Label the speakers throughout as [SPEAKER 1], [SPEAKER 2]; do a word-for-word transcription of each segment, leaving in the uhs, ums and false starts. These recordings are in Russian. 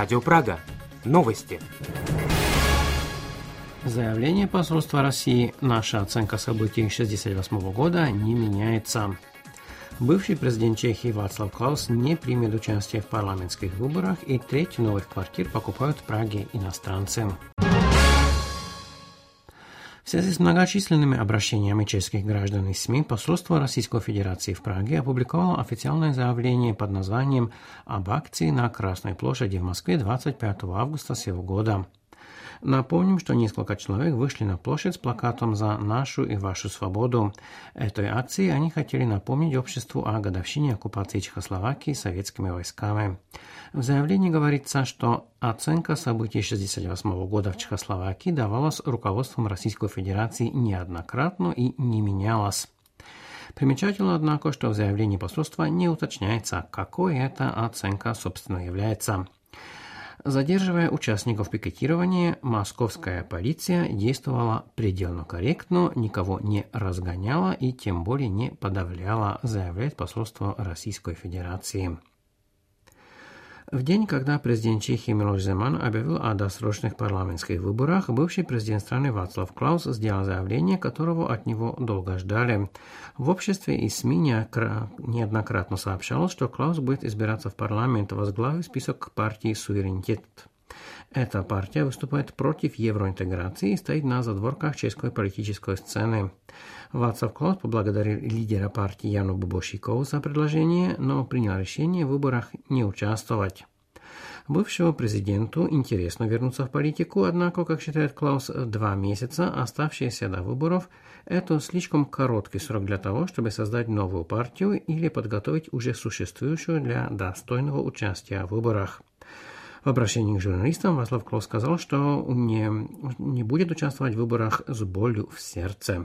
[SPEAKER 1] Радио Прага. Новости.
[SPEAKER 2] Заявление посольства России «Наша оценка событий шестьдесят восьмого года не меняется». Бывший президент Чехии Václav Klaus не примет участие в парламентских выборах, и треть новых квартир покупают в Праге иностранцы. В связи с многочисленными обращениями чешских граждан и СМИ, посольство Российской Федерации в Праге опубликовало официальное заявление под названием «Об акции на Красной площади в Москве двадцать пятого августа сего года». Напомним, что несколько человек вышли на площадь с плакатом «За нашу и вашу свободу». Этой акции они хотели напомнить обществу о годовщине оккупации Чехословакии советскими войсками. В заявлении говорится, что оценка событий шестьдесят восьмого года в Чехословакии давалась руководством Российской Федерации неоднократно и не менялась. Примечательно, однако, что в заявлении посольства не уточняется, какой эта оценка, собственно, является. Задерживая участников пикетирования, московская полиция действовала предельно корректно, никого не разгоняла и тем более не подавляла, заявляет посольство Российской Федерации. В день, когда президент Чехии Милош Земан объявил о досрочных парламентских выборах, бывший президент страны Václav Klaus сделал заявление, которого от него долго ждали. В обществе и СМИ неоднократно сообщалось, что Клаус будет избираться в парламент, возглавив список партии «Суверенитет». Эта партия выступает против евроинтеграции и стоит на задворках чешской политической сцены. Václav Klaus поблагодарил лидера партии Яну Bobošíkovу за предложение, но принял решение в выборах не участвовать. Бывшему президенту интересно вернуться в политику, однако, как считает Клаус, два месяца, оставшиеся до выборов, это слишком короткий срок для того, чтобы создать новую партию или подготовить уже существующую для достойного участия в выборах. В обращении к журналистам Václav Klaus сказал, что не, не будет участвовать в выборах с болью в сердце.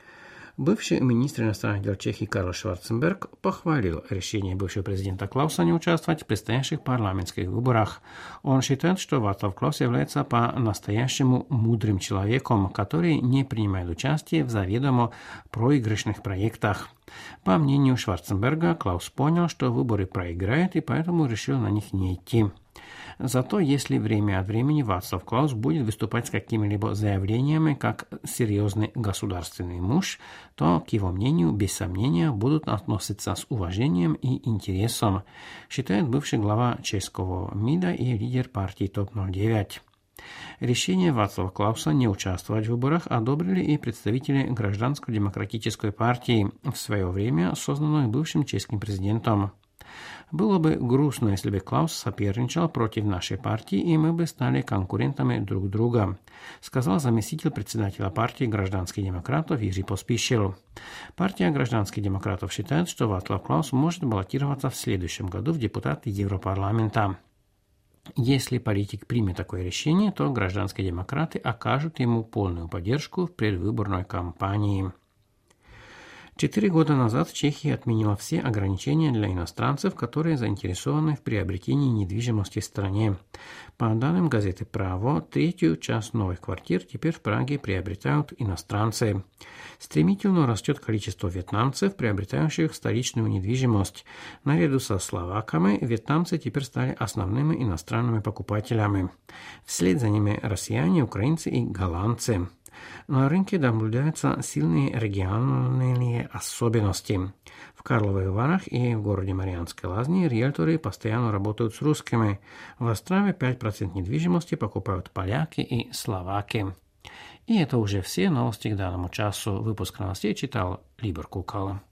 [SPEAKER 2] Бывший министр иностранных дел Чехии Карл Шварценберг похвалил решение бывшего президента Клауса не участвовать в предстоящих парламентских выборах. Он считает, что Václav Klaus является по-настоящему мудрым человеком, который не принимает участие в заведомо проигрышных проектах. По мнению Шварценберга, Клаус понял, что выборы проиграет, и поэтому решил на них не идти. Зато если время от времени Václav Klaus будет выступать с какими-либо заявлениями как серьезный государственный муж, то, к его мнению, без сомнения, будут относиться с уважением и интересом, считает бывший глава чешского МИДа и лидер партии топ ноль девять. Решение Václava Klausa не участвовать в выборах одобрили и представители Гражданско-демократической партии, в свое время созданной бывшим чешским президентом. Было бы грустно, если бы Клаус соперничал против нашей партии, и мы бы стали конкурентами друг друга, сказал заместитель председателя партии гражданских демократов Jiří Pospíšil. Партия гражданских демократов считает, что Václav Klaus может баллотироваться в следующем году в депутаты Европарламента. Если политик примет такое решение, то гражданские демократы окажут ему полную поддержку в предвыборной кампании. Четыре года назад Чехия отменила все ограничения для иностранцев, которые заинтересованы в приобретении недвижимости в стране. По данным газеты «Право», третью часть новых квартир теперь в Праге приобретают иностранцы. Стремительно растет количество вьетнамцев, приобретающих столичную недвижимость. Наряду со словаками вьетнамцы теперь стали основными иностранными покупателями. Вслед за ними россияне, украинцы и голландцы. На рынке наблюдаются сильные региональные особенности. В Карловых Варах и в городе Марианской Лазни риэлторы постоянно работают с русскими. В Острове пять процентов недвижимости покупают поляки и словаки. И это уже все новости к данному часу. Выпуск новостей читал Либор Кукала.